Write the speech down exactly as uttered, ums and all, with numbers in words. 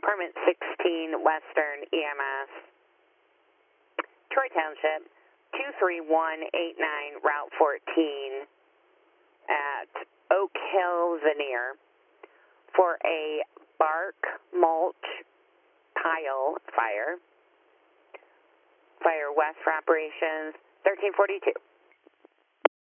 Department sixteen Western E M S, Troy Township, two three one eight nine Route fourteen at Oak Hill Veneer for a bark mulch pile fire. Fire west for operations thirteen forty-two.